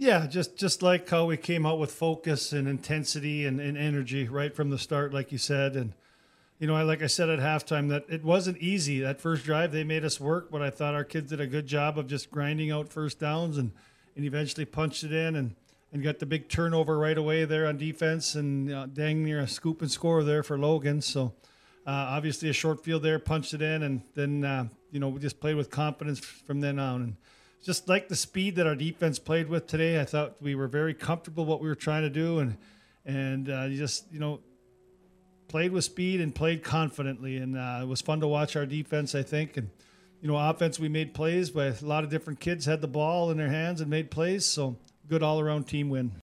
Yeah, just like how we came out with focus and intensity and energy right from the start, like you said. And, like I said at halftime, that it wasn't easy. That first drive, they made us work, but I thought our kids did a good job of just grinding out first downs and eventually punched it in and got the big turnover right away there on defense and dang near a scoop and score there for Logan. So obviously a short field there, punched it in, and then, we just played with confidence from then on. And just like the speed that our defense played with today, I thought we were very comfortable what we were trying to do, and just played with speed and played confidently, and it was fun to watch our defense, I think. And offense, we made plays, but a lot of different kids had the ball in their hands and made plays, so good all around team win.